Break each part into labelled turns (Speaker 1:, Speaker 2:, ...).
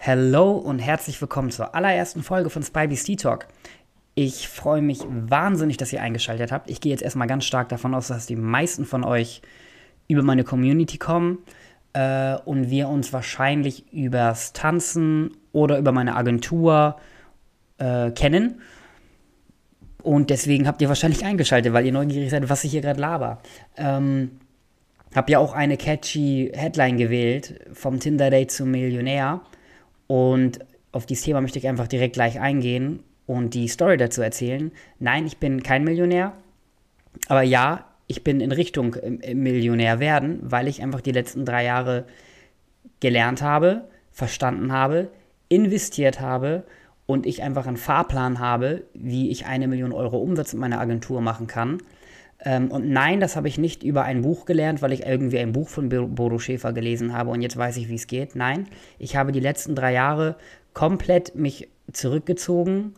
Speaker 1: Hallo und herzlich willkommen zur allerersten Folge von Spybees Tea Talk. Ich freue mich wahnsinnig, dass ihr eingeschaltet habt. Ich gehe jetzt erstmal ganz stark davon aus, dass die meisten von euch über meine Community kommen und wir uns wahrscheinlich übers Tanzen oder über meine Agentur kennen. Und deswegen habt ihr wahrscheinlich eingeschaltet, weil ihr neugierig seid, was ich hier gerade laber. Hab ja auch eine catchy Headline gewählt, vom Tinder-Date zum Millionär. Und auf dieses Thema möchte ich einfach direkt gleich eingehen und die Story dazu erzählen. Nein, ich bin kein Millionär, aber ja, ich bin in Richtung Millionär werden, weil ich einfach die letzten 3 Jahre gelernt habe, verstanden habe, investiert habe und ich einfach einen Fahrplan habe, wie ich 1 Million Euro Umsatz mit meiner Agentur machen kann. Und nein, das habe ich nicht über ein Buch gelernt, weil ich irgendwie ein Buch von Bodo Schäfer gelesen habe und jetzt weiß ich, wie es geht. Nein, ich habe die letzten 3 Jahre komplett mich zurückgezogen,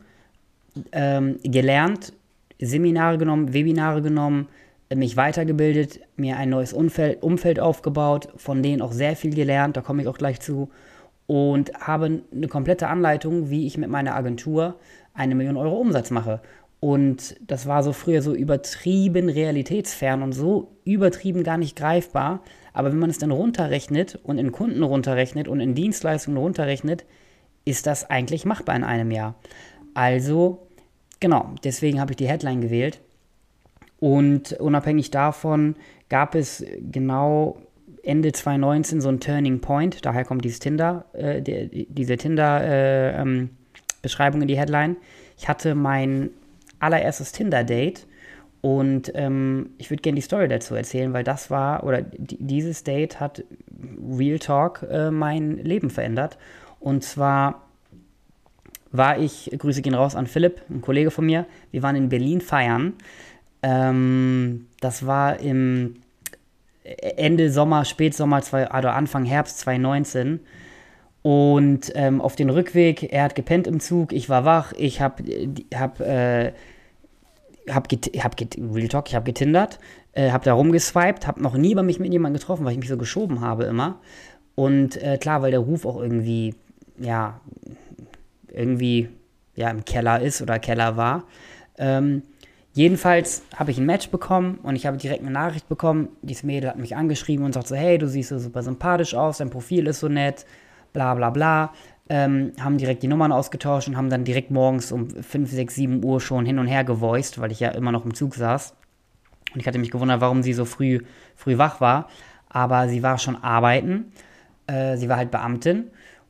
Speaker 1: gelernt, Seminare genommen, Webinare genommen, mich weitergebildet, mir ein neues Umfeld aufgebaut, von denen auch sehr viel gelernt, da komme ich auch gleich zu, und habe eine komplette Anleitung, wie ich mit meiner Agentur 1 Million Euro Umsatz mache. Und das war so früher so übertrieben realitätsfern und so übertrieben gar nicht greifbar. Aber wenn man es dann runterrechnet und in Kunden runterrechnet und in Dienstleistungen runterrechnet, ist das eigentlich machbar in einem Jahr. Also, genau, deswegen habe ich die Headline gewählt. Und unabhängig davon gab es genau Ende 2019 so ein Turning Point. Daher kommt dieses diese Tinder-Beschreibung in die Headline. Ich hatte mein allererstes Tinder-Date und ich würde gerne die Story dazu erzählen, weil dieses Date hat Real Talk mein Leben verändert. Und zwar Grüße gehen raus an Philipp, ein Kollege von mir, wir waren in Berlin feiern. Das war im Ende Sommer, Spätsommer, oder Anfang Herbst 2019. Und auf den Rückweg, er hat gepennt im Zug, ich war wach, ich hab Real Talk, ich hab getindert, hab da rumgeswiped, hab noch nie mich mit jemandem getroffen, weil ich mich so geschoben habe immer. Und klar, weil der Ruf auch irgendwie im Keller ist oder Keller war. Jedenfalls habe ich ein Match bekommen und ich habe direkt eine Nachricht bekommen. Dieses Mädel hat mich angeschrieben und sagt so, hey, du siehst so super sympathisch aus, dein Profil ist so nett, bla bla bla. Haben direkt die Nummern ausgetauscht und haben dann direkt morgens um 5, 6, 7 Uhr schon hin und her gevoiced, weil ich ja immer noch im Zug saß. Und ich hatte mich gewundert, warum sie so früh wach war. Aber sie war schon arbeiten. Sie war halt Beamtin.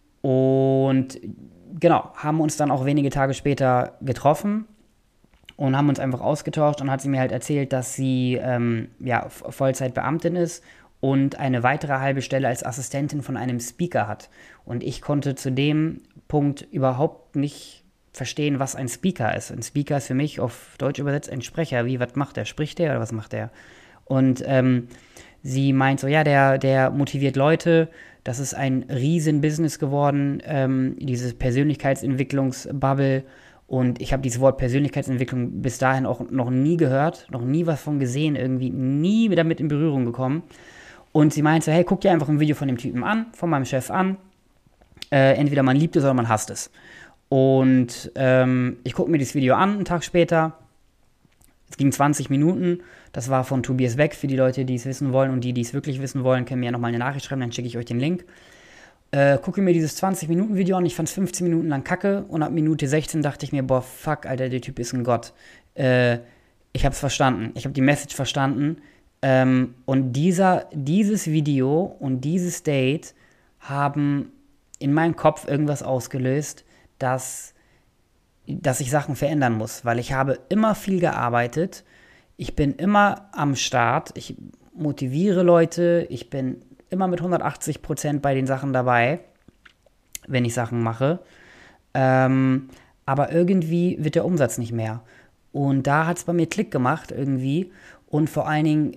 Speaker 1: Und genau, haben uns dann auch wenige Tage später getroffen und haben uns einfach ausgetauscht. Und hat sie mir halt erzählt, dass sie Vollzeit-Beamtin ist und eine weitere halbe Stelle als Assistentin von einem Speaker hat. Und ich konnte zu dem Punkt überhaupt nicht verstehen, was ein Speaker ist. Ein Speaker ist für mich auf Deutsch übersetzt ein Sprecher. Was macht der? Spricht der oder was macht der? Und sie meint so, ja, der motiviert Leute. Das ist ein riesen Business geworden, diese Persönlichkeitsentwicklungsbubble. Und ich habe dieses Wort Persönlichkeitsentwicklung bis dahin auch noch nie gehört, noch nie was von gesehen, irgendwie nie damit in Berührung gekommen. Und sie meinte, hey, guck dir einfach ein Video von dem Typen an, von meinem Chef an. Entweder man liebt es oder man hasst es. Und ich gucke mir dieses Video an, einen Tag später. Es ging 20 Minuten. Das war von Tobias Beck, für die Leute, die es wissen wollen. Und die es wirklich wissen wollen, können mir ja nochmal eine Nachricht schreiben, dann schicke ich euch den Link. Gucke mir dieses 20-Minuten-Video an. Ich fand es 15 Minuten lang kacke. Und ab Minute 16 dachte ich mir, boah, fuck, Alter, der Typ ist ein Gott. Ich habe es verstanden. Ich habe die Message verstanden. Und dieses Video und dieses Date haben in meinem Kopf irgendwas ausgelöst, dass ich Sachen verändern muss, weil ich habe immer viel gearbeitet, ich bin immer am Start, ich motiviere Leute, ich bin immer mit 180% bei den Sachen dabei, wenn ich Sachen mache, aber irgendwie wird der Umsatz nicht mehr. Und da hat es bei mir Klick gemacht irgendwie und vor allen Dingen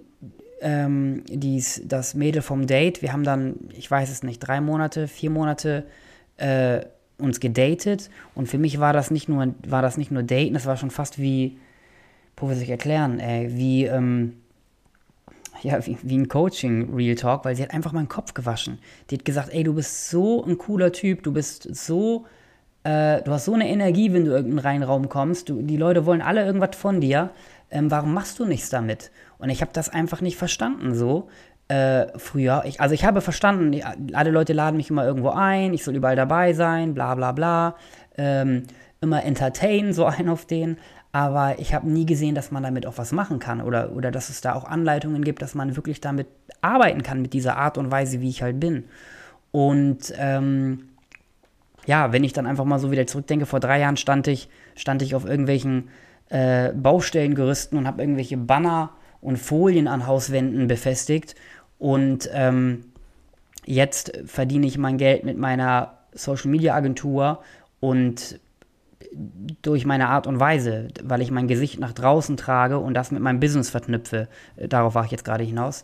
Speaker 1: das Mädel vom Date, wir haben dann, ich weiß es nicht, 3 Monate, 4 Monate uns gedatet und für mich war das nicht nur Daten, das war schon fast wie, wie soll ich erklären, wie ein Coaching Real Talk, weil sie hat einfach meinen Kopf gewaschen. Die hat gesagt, ey, du bist so ein cooler Typ, du hast so eine Energie, wenn du in irgendeinen reinen Raum kommst. Die Leute wollen alle irgendwas von dir. Warum machst du nichts damit? Und ich habe das einfach nicht verstanden so. Früher. Ich habe verstanden, alle Leute laden mich immer irgendwo ein, ich soll überall dabei sein, bla bla bla. Immer entertainen, so ein auf den. Aber ich habe nie gesehen, dass man damit auch was machen kann oder dass es da auch Anleitungen gibt, dass man wirklich damit arbeiten kann, mit dieser Art und Weise, wie ich halt bin. Und ja, wenn ich dann einfach mal so wieder zurückdenke, vor 3 Jahren stand ich auf irgendwelchen Baustellengerüsten und habe irgendwelche Banner und Folien an Hauswänden befestigt. Und jetzt verdiene ich mein Geld mit meiner Social-Media-Agentur und durch meine Art und Weise, weil ich mein Gesicht nach draußen trage und das mit meinem Business verknüpfe. Darauf war ich jetzt gerade hinaus.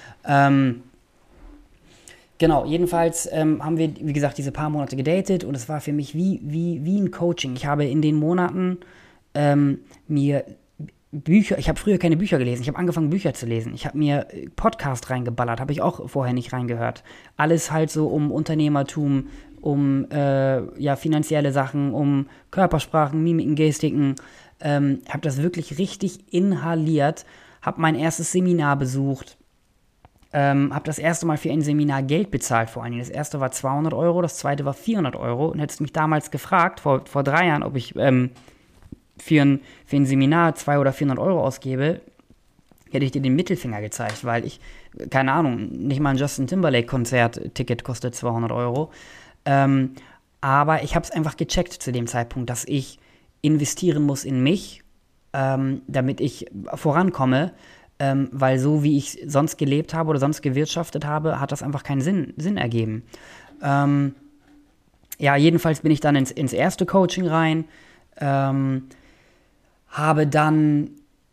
Speaker 1: Genau, jedenfalls haben wir, wie gesagt, diese paar Monate gedatet und es war für mich wie ein Coaching. Ich habe in den Monaten mir Bücher, ich habe früher keine Bücher gelesen, ich habe angefangen Bücher zu lesen. Ich habe mir Podcast reingeballert, habe ich auch vorher nicht reingehört. Alles halt so um Unternehmertum, um finanzielle Sachen, um Körpersprachen, Mimiken, Gestiken. Habe das wirklich richtig inhaliert, habe mein erstes Seminar besucht, habe das erste Mal für ein Seminar Geld bezahlt vor allen Dingen. Das erste war 200 Euro, das zweite war 400 Euro. Und hättest mich damals gefragt, vor 3 Jahren, ob ich für ein Seminar 200 oder 400 Euro ausgebe, hätte ich dir den Mittelfinger gezeigt, weil ich, keine Ahnung, nicht mal ein Justin Timberlake-Konzert-Ticket kostet 200 Euro. Aber ich habe es einfach gecheckt zu dem Zeitpunkt, dass ich investieren muss in mich, damit ich vorankomme, weil so wie ich sonst gelebt habe oder sonst gewirtschaftet habe, hat das einfach keinen Sinn ergeben. Jedenfalls bin ich dann ins erste Coaching rein, habe dann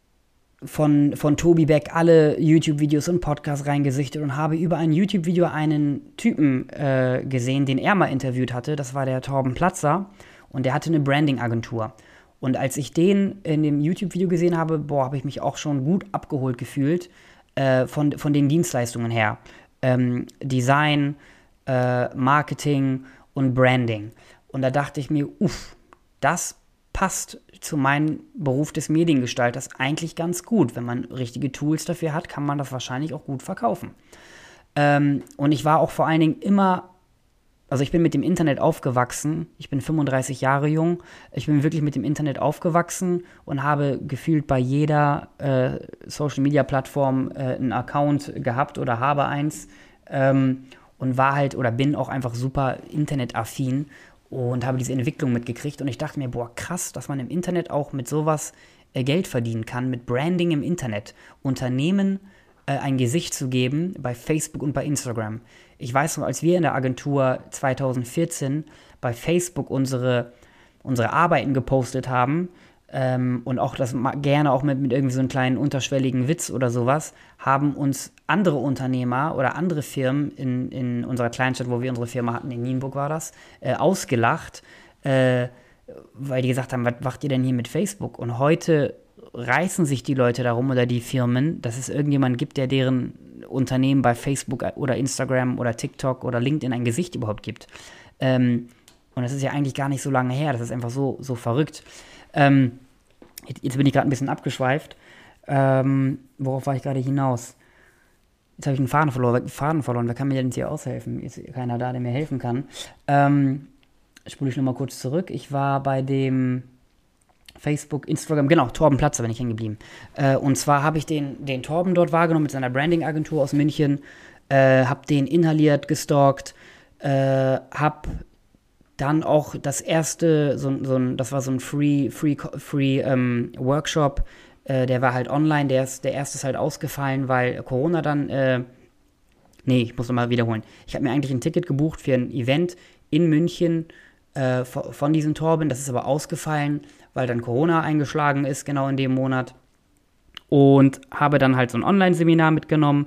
Speaker 1: von Tobi Beck alle YouTube-Videos und Podcasts reingesichtet und habe über ein YouTube-Video einen Typen gesehen, den er mal interviewt hatte. Das war der Torben Platzer und der hatte eine Branding-Agentur. Und als ich den in dem YouTube-Video gesehen habe, habe ich mich auch schon gut abgeholt gefühlt von den Dienstleistungen her. Design, Marketing und Branding. Und da dachte ich mir, das passt zu meinem Beruf des Mediengestalters eigentlich ganz gut. Wenn man richtige Tools dafür hat, kann man das wahrscheinlich auch gut verkaufen. Und ich war auch vor allen Dingen ich bin mit dem Internet aufgewachsen. Ich bin 35 Jahre jung. Ich bin wirklich mit dem Internet aufgewachsen und habe gefühlt bei jeder Social-Media-Plattform einen Account gehabt oder habe eins. Und war halt oder bin auch einfach super internetaffin und habe diese Entwicklung mitgekriegt. Und ich dachte mir, krass, dass man im Internet auch mit sowas Geld verdienen kann, mit Branding im Internet. Unternehmen ein Gesicht zu geben bei Facebook und bei Instagram. Ich weiß noch, als wir in der Agentur 2014 bei Facebook unsere Arbeiten gepostet haben und auch das gerne auch mit irgendwie so einem kleinen unterschwelligen Witz oder sowas, haben uns andere Unternehmer oder andere Firmen in unserer Kleinstadt, wo wir unsere Firma hatten, in Nienburg war das, ausgelacht, weil die gesagt haben, was macht ihr denn hier mit Facebook? Und heute reißen sich die Leute darum oder die Firmen, dass es irgendjemand gibt, der deren Unternehmen bei Facebook oder Instagram oder TikTok oder LinkedIn ein Gesicht überhaupt gibt. Und das ist ja eigentlich gar nicht so lange her, das ist einfach so verrückt. Jetzt bin ich gerade ein bisschen abgeschweift. Worauf war ich gerade hinaus? Jetzt habe ich einen Faden verloren. Wer kann mir denn hier aushelfen? Jetzt ist keiner da, der mir helfen kann. Spule ich nochmal kurz zurück. Ich war bei dem Facebook, Instagram, genau, Torben Platzer bin ich hängen geblieben. Und zwar habe ich den Torben dort wahrgenommen mit seiner Branding-Agentur aus München, habe den inhaliert, gestalkt, habe dann auch das erste, das war so ein Free Workshop, der war halt online, der erste ist halt ausgefallen, weil Corona dann, ich muss nochmal wiederholen. Ich habe mir eigentlich ein Ticket gebucht für ein Event in München von diesem Torben, das ist aber ausgefallen, weil dann Corona eingeschlagen ist, genau in dem Monat. Und habe dann halt so ein Online-Seminar mitgenommen.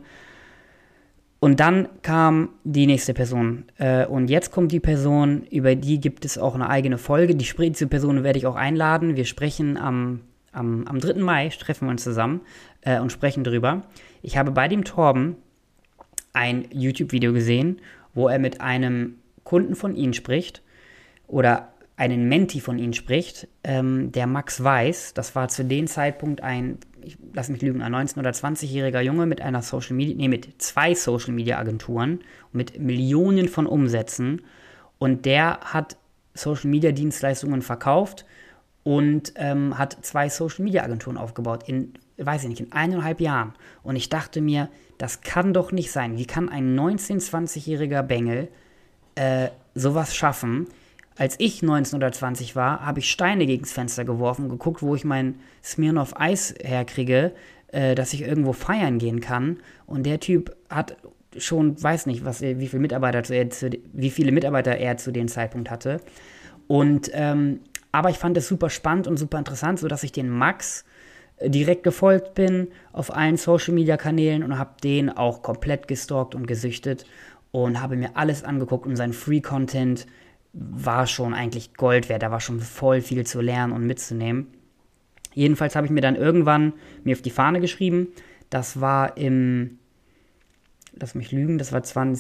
Speaker 1: Und dann kam die nächste Person. Und jetzt kommt die Person, über die gibt es auch eine eigene Folge. Diese Person werde ich auch einladen. Wir sprechen am am 3. Mai treffen wir uns zusammen und sprechen drüber. Ich habe bei dem Torben ein YouTube-Video gesehen, wo er mit einem Kunden von Ihnen spricht oder einen Menti von Ihnen spricht, der Max Weiß. Das war zu dem Zeitpunkt lass mich lügen, ein 19- oder 20-jähriger Junge mit mit 2 Social-Media-Agenturen, mit Millionen von Umsätzen. Und der hat Social-Media-Dienstleistungen verkauft und hat 2 Social-Media-Agenturen aufgebaut in 1,5 Jahren. Und ich dachte mir, das kann doch nicht sein. Wie kann ein 19-, 20-jähriger Bengel sowas schaffen? Als ich 19 oder 20 war, habe ich Steine gegens Fenster geworfen, geguckt, wo ich mein Smirnoff Eis herkriege, dass ich irgendwo feiern gehen kann. Und der Typ hat schon, weiß nicht, wie viele Mitarbeiter er zu dem Zeitpunkt hatte. Und aber ich fand es super spannend und super interessant, sodass ich den Max direkt gefolgt bin auf allen Social-Media-Kanälen und habe den auch komplett gestalkt und gesüchtet und habe mir alles angeguckt und sein Free-Content war schon eigentlich Gold wert, da war schon voll viel zu lernen und mitzunehmen. Jedenfalls habe ich mir dann irgendwann auf die Fahne geschrieben, das war lass mich lügen, das war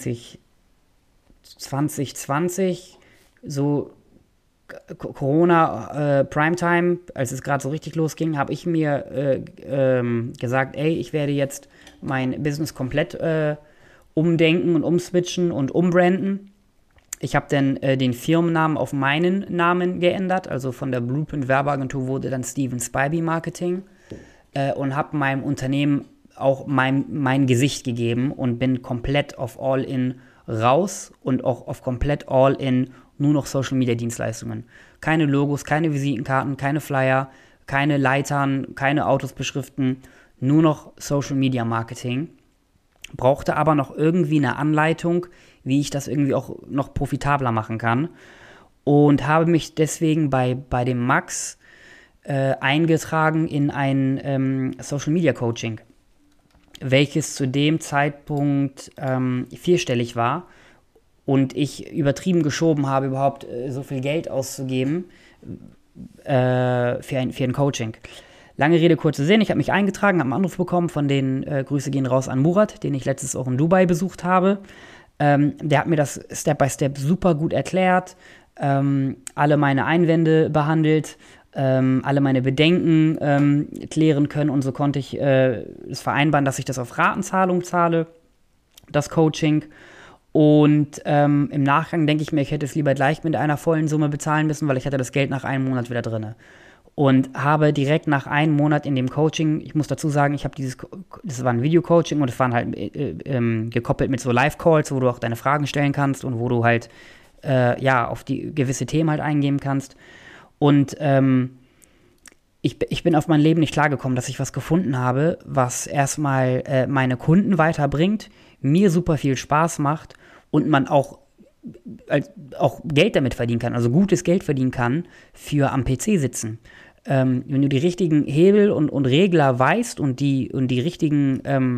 Speaker 1: 2020, so Corona Primetime, als es gerade so richtig losging, habe ich mir gesagt, ich werde jetzt mein Business komplett umdenken und umswitchen und umbranden. Ich habe dann den Firmennamen auf meinen Namen geändert, also von der Blueprint Werbeagentur wurde dann Steven Spivey Marketing und habe meinem Unternehmen auch mein Gesicht gegeben und bin komplett auf All-In raus und auch auf komplett All-In nur noch Social-Media-Dienstleistungen. Keine Logos, keine Visitenkarten, keine Flyer, keine Leitern, keine Autos beschriften, nur noch Social-Media-Marketing. Brauchte aber noch irgendwie eine Anleitung, wie ich das irgendwie auch noch profitabler machen kann. Und habe mich deswegen bei dem Max eingetragen in ein Social-Media-Coaching, welches zu dem Zeitpunkt 4-stellig war und ich übertrieben geschoben habe, überhaupt so viel Geld auszugeben für ein Coaching. Lange Rede, kurzer Sinn, ich habe mich eingetragen, habe einen Anruf bekommen von Grüße gehen raus an Murat, den ich letztes auch in Dubai besucht habe. Der hat mir das Step by Step super gut erklärt, alle meine Einwände behandelt, alle meine Bedenken klären können und so konnte ich es vereinbaren, dass ich das auf Ratenzahlung zahle, das Coaching. Und im Nachgang denke ich mir, ich hätte es lieber gleich mit einer vollen Summe bezahlen müssen, weil ich hatte das Geld nach einem Monat wieder drin. Und habe direkt nach einem Monat in dem Coaching, ich muss dazu sagen, das war ein Video-Coaching und es waren halt gekoppelt mit so Live-Calls, wo du auch deine Fragen stellen kannst und wo du halt auf die gewisse Themen halt eingehen kannst. Und ich bin auf mein Leben nicht klargekommen, dass ich was gefunden habe, was erstmal meine Kunden weiterbringt, mir super viel Spaß macht und man auch Geld damit verdienen kann, also gutes Geld verdienen kann für am PC sitzen. Wenn du die richtigen Hebel und Regler weißt und die richtigen,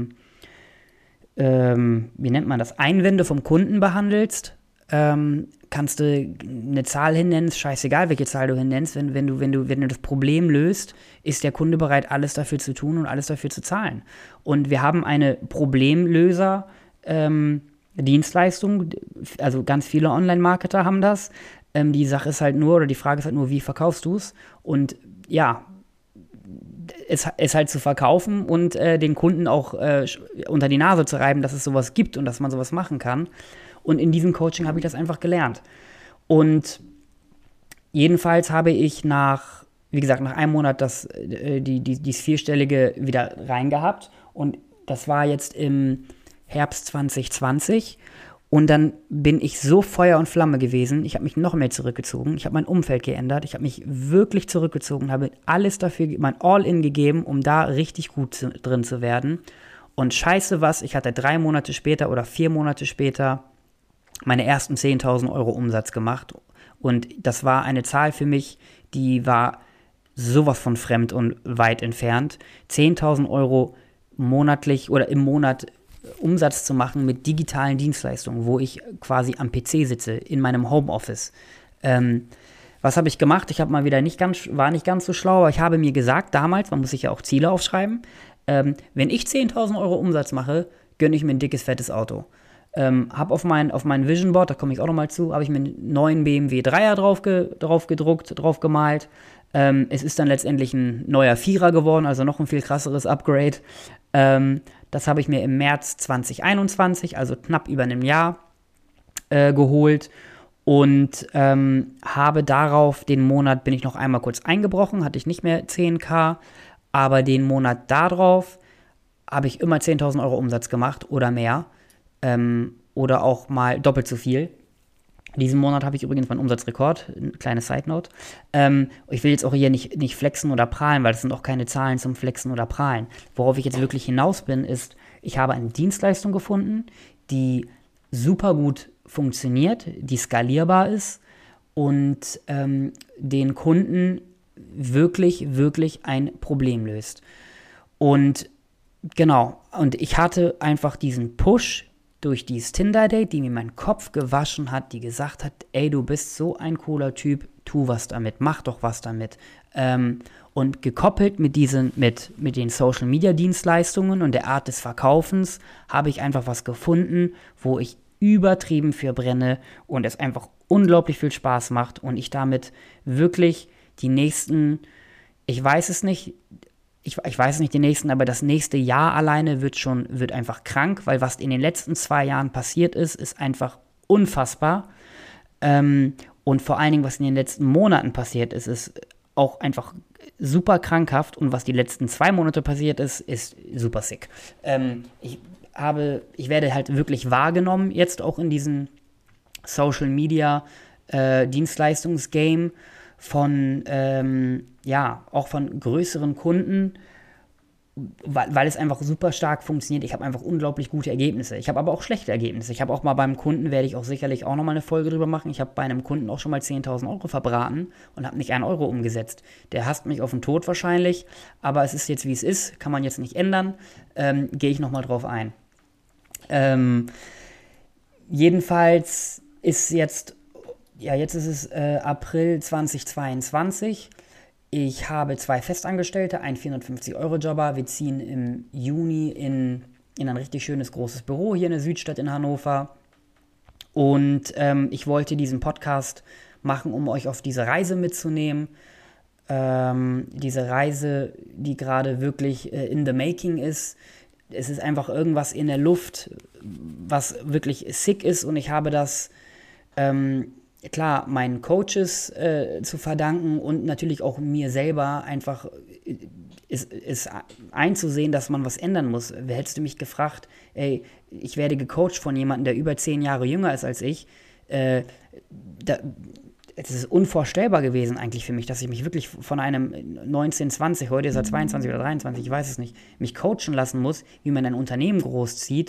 Speaker 1: wie nennt man das, Einwände vom Kunden behandelst, kannst du eine Zahl hinnennen, scheißegal, welche Zahl du hinnennst, wenn du das Problem löst, ist der Kunde bereit, alles dafür zu tun und alles dafür zu zahlen. Und wir haben eine Problemlöser, Dienstleistung, also ganz viele Online-Marketer haben das. Die Sache ist halt nur, oder die Frage ist halt nur, wie verkaufst du es? Und ja, es halt zu verkaufen und den Kunden auch unter die Nase zu reiben, dass es sowas gibt und dass man sowas machen kann. Und in diesem Coaching habe ich das einfach gelernt. Und jedenfalls habe ich nach einem Monat dieses 4-stellige wieder reingehabt. Und das war jetzt im Herbst 2020 und dann bin ich so Feuer und Flamme gewesen, ich habe mich noch mehr zurückgezogen, ich habe mein Umfeld geändert, ich habe mich wirklich zurückgezogen, habe alles dafür, mein All-In gegeben, um da richtig gut drin zu werden und scheiße was, ich hatte 3 Monate später oder 4 Monate später meine ersten 10.000 Euro Umsatz gemacht und das war eine Zahl für mich, die war sowas von fremd und weit entfernt, 10.000 Euro monatlich oder im Monat Umsatz zu machen mit digitalen Dienstleistungen, wo ich quasi am PC sitze, in meinem Homeoffice, war Was habe ich gemacht? Ich habe mal wieder war nicht ganz so schlau, aber ich habe mir gesagt, damals, man muss sich ja auch Ziele aufschreiben, wenn ich 10.000 Euro Umsatz mache, gönne ich mir ein dickes, fettes Auto. Habe auf mein Vision Board, da komme ich auch nochmal zu, habe ich mir einen neuen BMW 3er drauf gedruckt, drauf gemalt. Es ist dann letztendlich ein neuer Vierer geworden, also noch ein viel krasseres Upgrade. Das habe ich mir im März 2021, also knapp über einem Jahr, geholt. Und habe darauf, den Monat bin ich noch einmal kurz eingebrochen, hatte ich nicht mehr 10.000, aber den Monat darauf habe ich immer 10.000 Euro Umsatz gemacht oder mehr. Oder auch mal doppelt so viel. Diesen Monat habe ich übrigens meinen Umsatzrekord, eine kleine Side-Note. Ich will jetzt auch hier nicht flexen oder prahlen, weil das sind auch keine Zahlen zum Flexen oder prahlen. Worauf ich jetzt wirklich hinaus bin, ist, ich habe eine Dienstleistung gefunden, die super gut funktioniert, die skalierbar ist und den Kunden wirklich, wirklich ein Problem löst. Und genau, und ich hatte einfach diesen Push durch dieses Tinder-Date, die mir meinen Kopf gewaschen hat, die gesagt hat, ey, du bist so ein cooler Typ, tu was damit, mach doch was damit. Und gekoppelt mit den Social-Media-Dienstleistungen und der Art des Verkaufens habe ich einfach was gefunden, wo ich übertrieben für brenne und es einfach unglaublich viel Spaß macht und ich damit wirklich die nächsten, ich weiß es nicht, die nächsten, aber das nächste Jahr alleine wird einfach krank, weil was in den letzten 2 Jahren passiert ist einfach unfassbar. Und vor allen Dingen, was in den letzten Monaten passiert ist auch einfach super krankhaft. Und was die letzten 2 Monate passiert ist super sick. Ich werde halt wirklich wahrgenommen, jetzt auch in diesem Social Media Dienstleistungsgame von auch von größeren Kunden, weil es einfach super stark funktioniert. Ich habe einfach unglaublich gute Ergebnisse. Ich habe aber auch schlechte Ergebnisse. Ich habe auch mal beim Kunden, werde ich auch sicherlich auch nochmal eine Folge drüber machen, ich habe bei einem Kunden auch schon mal 10.000 Euro verbraten und habe nicht 1 Euro umgesetzt. Der hasst mich auf den Tod wahrscheinlich, aber es ist jetzt wie es ist, kann man jetzt nicht ändern. Gehe ich nochmal drauf ein. Jedenfalls ist jetzt ist es April 2022. Ich habe 2 Festangestellte, einen 450-Euro-Jobber. Wir ziehen im Juni in ein richtig schönes großes Büro hier in der Südstadt in Hannover. Und ich wollte diesen Podcast machen, um euch auf diese Reise mitzunehmen. Diese Reise, die gerade wirklich in the making ist. Es ist einfach irgendwas in der Luft, was wirklich sick ist. Und ich habe das klar meinen Coaches zu verdanken und natürlich auch mir selber einfach ist einzusehen, dass man was ändern muss. Hättest du mich gefragt, ey, ich werde gecoacht von jemandem, der über 10 Jahre jünger ist als ich, es ist unvorstellbar gewesen eigentlich für mich, dass ich mich wirklich von einem 19, 20, heute ist er 22 oder 23, ich weiß es nicht, mich coachen lassen muss, wie man ein Unternehmen großzieht.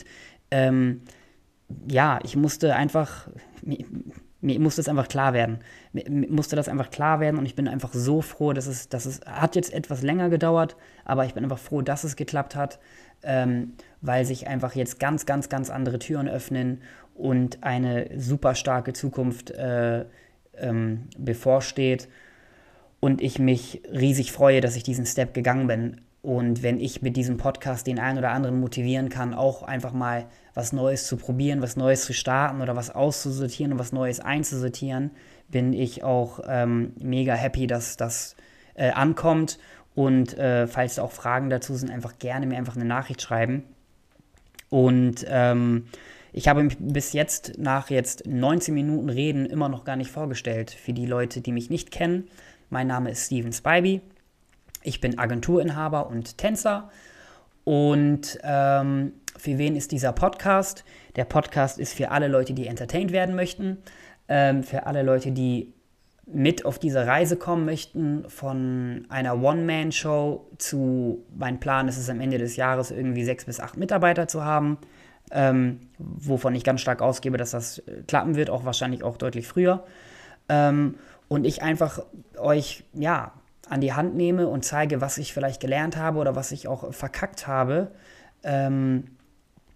Speaker 1: Ich musste einfach... Mir musste es einfach klar werden. Mir musste das einfach klar werden und ich bin einfach so froh, dass es hat jetzt etwas länger gedauert, aber ich bin einfach froh, dass es geklappt hat, weil sich einfach jetzt ganz, ganz, ganz andere Türen öffnen und eine super starke Zukunft bevorsteht und ich mich riesig freue, dass ich diesen Step gegangen bin. Und wenn ich mit diesem Podcast den einen oder anderen motivieren kann, auch einfach mal was Neues zu probieren, was Neues zu starten oder was auszusortieren und was Neues einzusortieren, bin ich auch mega happy, dass das ankommt. Und falls da auch Fragen dazu sind, einfach gerne mir einfach eine Nachricht schreiben. Und ich habe mich bis jetzt, nach jetzt 19 Minuten Reden, immer noch gar nicht vorgestellt für die Leute, die mich nicht kennen. Mein Name ist Steven Spivey. Ich bin Agenturinhaber und Tänzer und für wen ist dieser Podcast? Der Podcast ist für alle Leute, die entertained werden möchten, für alle Leute, die mit auf diese Reise kommen möchten, von einer One-Man-Show zu, mein Plan ist es am Ende des Jahres irgendwie 6 bis 8 Mitarbeiter zu haben, wovon ich ganz stark ausgebe, dass das klappen wird, auch wahrscheinlich auch deutlich früher. Und ich einfach euch, an die Hand nehme und zeige, was ich vielleicht gelernt habe oder was ich auch verkackt habe,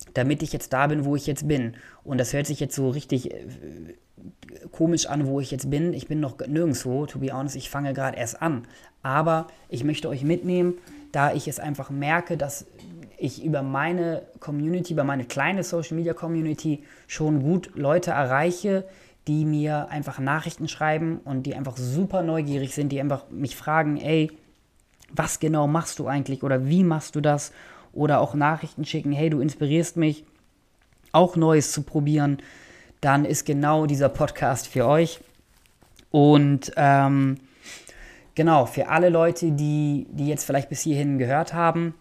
Speaker 1: damit ich jetzt da bin, wo ich jetzt bin. Und das hört sich jetzt so richtig komisch an, wo ich jetzt bin. Ich bin noch nirgendwo, to be honest, ich fange gerade erst an. Aber ich möchte euch mitnehmen, da ich es einfach merke, dass ich über meine Community, über meine kleine Social Media Community schon gut Leute erreiche, die mir einfach Nachrichten schreiben und die einfach super neugierig sind, die einfach mich fragen, ey, was genau machst du eigentlich oder wie machst du das? Oder auch Nachrichten schicken, hey, du inspirierst mich, auch Neues zu probieren, dann ist genau dieser Podcast für euch. Und genau, für alle Leute, die jetzt vielleicht bis hierhin gehört haben,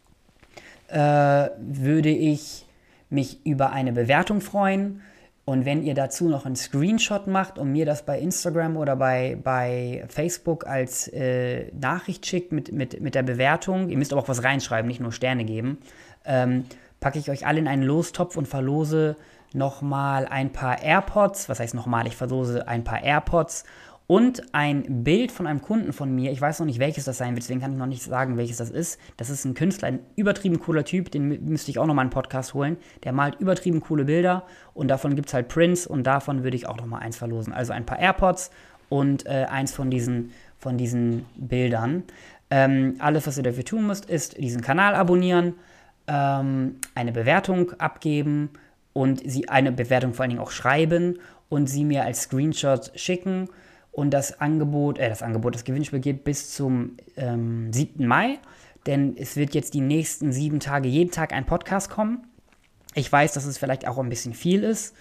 Speaker 1: würde ich mich über eine Bewertung freuen. Und wenn ihr dazu noch einen Screenshot macht und mir das bei Instagram oder bei Facebook als Nachricht schickt mit der Bewertung, ihr müsst aber auch was reinschreiben, nicht nur Sterne geben, packe ich euch alle in einen Lostopf und verlose nochmal ein paar AirPods. Was heißt nochmal? Ich verlose ein paar AirPods und ein Bild von einem Kunden von mir. Ich weiß noch nicht, welches das sein wird, deswegen kann ich noch nicht sagen, welches das ist. Das ist ein Künstler, ein übertrieben cooler Typ, den müsste ich auch nochmal einen Podcast holen. Der malt übertrieben coole Bilder und davon gibt es halt Prints und davon würde ich auch nochmal eins verlosen. Also ein paar AirPods und eins von diesen Bildern. Alles, was ihr dafür tun müsst, ist diesen Kanal abonnieren, eine Bewertung abgeben und eine Bewertung vor allen Dingen auch schreiben und sie mir als Screenshot schicken. Und das Gewinnspiel geht bis zum 7. Mai, denn es wird jetzt die nächsten 7 Tage, jeden Tag ein Podcast kommen. Ich weiß, dass es vielleicht auch ein bisschen viel ist,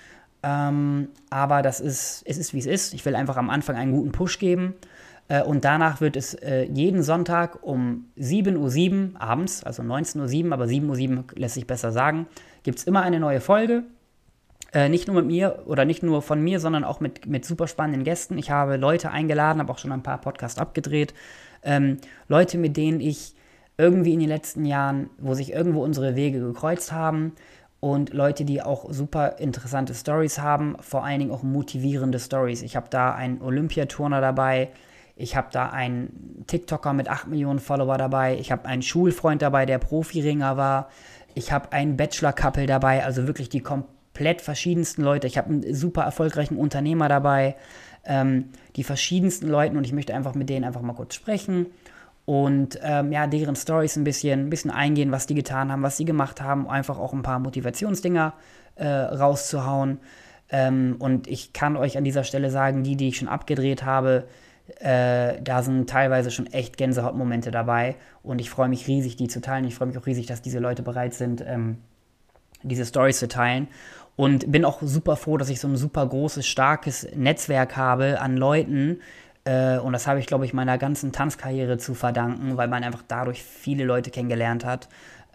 Speaker 1: aber es ist, wie es ist. Ich will einfach am Anfang einen guten Push geben. Und danach wird es jeden Sonntag um 7:07 Uhr abends, also 19:07 Uhr, aber 7:07 Uhr lässt sich besser sagen, gibt es immer eine neue Folge. Nicht nur mit mir oder nicht nur von mir, sondern auch mit super spannenden Gästen. Ich habe Leute eingeladen, habe auch schon ein paar Podcasts abgedreht. Leute, mit denen ich irgendwie in den letzten Jahren, wo sich irgendwo unsere Wege gekreuzt haben und Leute, die auch super interessante Stories haben, vor allen Dingen auch motivierende Stories. Ich habe da einen Olympiaturner dabei, ich habe da einen TikToker mit 8 Millionen Follower dabei, ich habe einen Schulfreund dabei, der Profiringer war, ich habe einen Bachelor-Couple dabei, also wirklich die komplett verschiedensten Leute. Ich habe einen super erfolgreichen Unternehmer dabei, die verschiedensten Leute und ich möchte einfach mit denen einfach mal kurz sprechen und deren Stories ein bisschen eingehen, was die getan haben, was sie gemacht haben, einfach auch ein paar Motivationsdinger rauszuhauen. Und ich kann euch an dieser Stelle sagen, die ich schon abgedreht habe, da sind teilweise schon echt Gänsehautmomente dabei und ich freue mich riesig, die zu teilen. Ich freue mich auch riesig, dass diese Leute bereit sind, diese Stories zu teilen und bin auch super froh, dass ich so ein super großes, starkes Netzwerk habe an Leuten und das habe ich, glaube ich, meiner ganzen Tanzkarriere zu verdanken, weil man einfach dadurch viele Leute kennengelernt hat.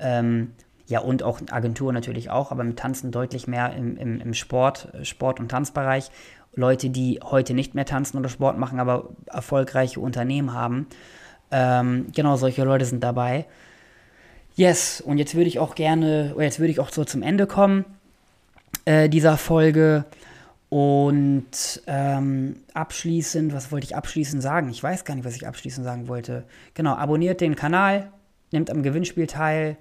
Speaker 1: Und auch Agentur natürlich auch, aber mit Tanzen deutlich mehr im Sport und Tanzbereich. Leute, die heute nicht mehr tanzen oder Sport machen, aber erfolgreiche Unternehmen haben. Genau, solche Leute sind dabei. Yes, und jetzt würde ich auch so zum Ende kommen dieser Folge. Und abschließend, was wollte ich abschließend sagen? Ich weiß gar nicht, was ich abschließend sagen wollte. Genau, abonniert den Kanal, nehmt am Gewinnspiel teil.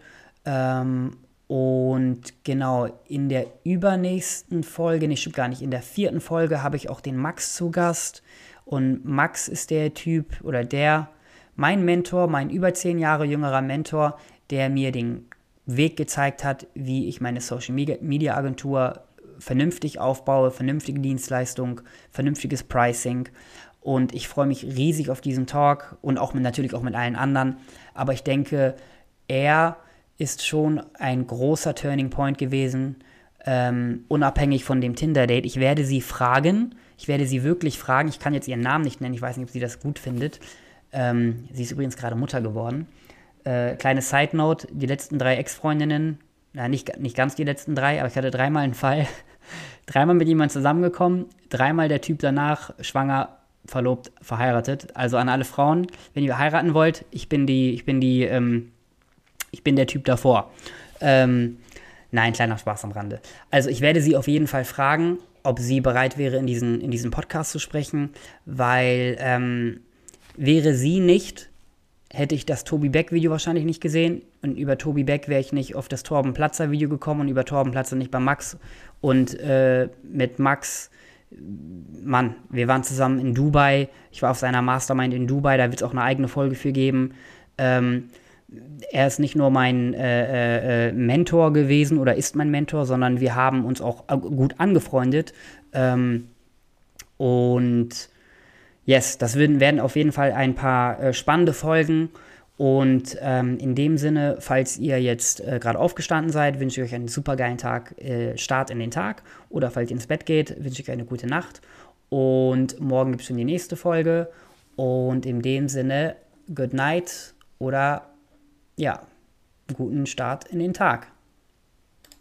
Speaker 1: Und genau, in der übernächsten Folge, stimmt gar nicht, in der 4. Folge habe ich auch den Max zu Gast. Und Max ist der Typ mein Mentor, mein über 10 Jahre jüngerer Mentor, der mir den Weg gezeigt hat, wie ich meine Social Media Agentur vernünftig aufbaue, vernünftige Dienstleistung, vernünftiges Pricing. Und ich freue mich riesig auf diesen Talk und natürlich auch mit allen anderen. Aber ich denke, er ist schon ein großer Turning Point gewesen, unabhängig von dem Tinder-Date. Ich werde sie wirklich fragen. Ich kann jetzt ihren Namen nicht nennen, ich weiß nicht, ob sie das gut findet. Sie ist übrigens gerade Mutter geworden. Kleine Side-Note, die letzten 3 Ex-Freundinnen, nicht ganz die letzten 3, aber ich hatte 3-mal einen Fall, 3-mal mit jemandem zusammengekommen, 3-mal der Typ danach schwanger, verlobt, verheiratet. Also an alle Frauen, wenn ihr heiraten wollt, ich bin der Typ davor. Nein, kleiner Spaß am Rande. Also ich werde sie auf jeden Fall fragen, ob sie bereit wäre, in diesen Podcast zu sprechen, weil wäre sie nicht hätte ich das Tobi Beck-Video wahrscheinlich nicht gesehen. Und über Tobi Beck wäre ich nicht auf das Torben Platzer-Video gekommen und über Torben Platzer nicht bei Max. Und mit Max, Mann, wir waren zusammen in Dubai. Ich war auf seiner Mastermind in Dubai, da wird es auch eine eigene Folge für geben. Er ist nicht nur mein Mentor gewesen oder ist mein Mentor, sondern wir haben uns auch gut angefreundet. Und yes, das werden auf jeden Fall ein paar spannende Folgen. Und in dem Sinne, falls ihr jetzt gerade aufgestanden seid, wünsche ich euch einen super geilen Tag, Start in den Tag. Oder falls ihr ins Bett geht, wünsche ich euch eine gute Nacht. Und morgen gibt es schon die nächste Folge. Und in dem Sinne, good night oder ja, guten Start in den Tag.